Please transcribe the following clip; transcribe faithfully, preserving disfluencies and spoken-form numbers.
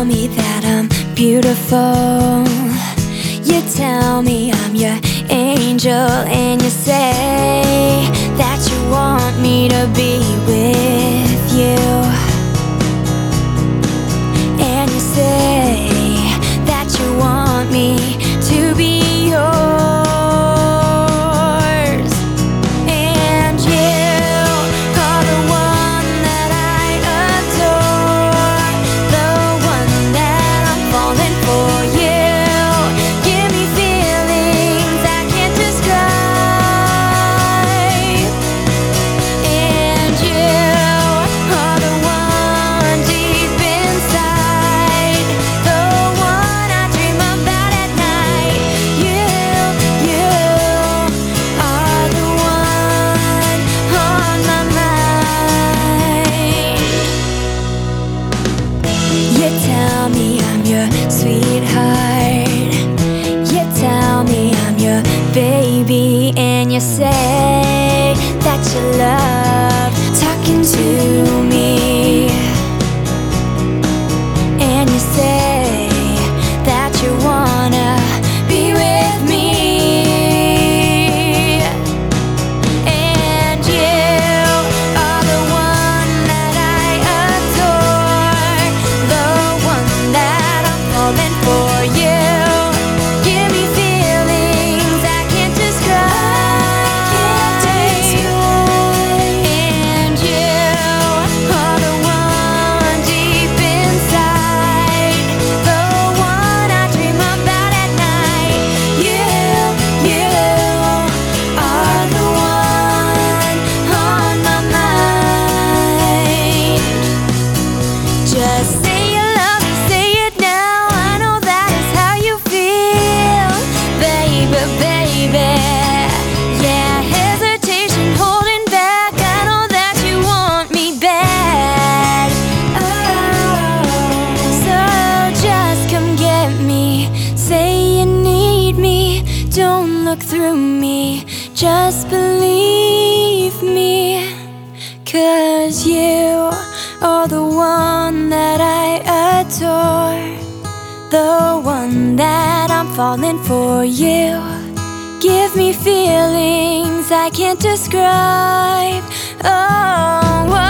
tell me that I'm beautiful. You tell me I'm your angel, and you say that you want me to be with you. And you say that you want me to be yours. And you are the one that I adore, the one that I'm falling for. You give me feelings I can't describe. And you are the one deep inside, the one I dream about at night. You, you are the one on my mind. You tell me I'm your sweetheart. You tell me I'm your baby, and you say that you love talking to me. And you say that you wanna be with me. And you are the one that I adore, the one that I'm falling for. You give me feelings I can't describe. And you are the one deep inside, the one I dream about at night. You, you are the one on my mind. Just say you love me, say it now. I know that is how you feel, baby, baby. Yeah, hesitation holding back. I know that you want me bad. Oh, so just come get me. Say you need me. Don't look through me. Just believe me. 'Cause you are the one that I adore, the one that I'm falling for. You give me feelings I can't describe. Oh,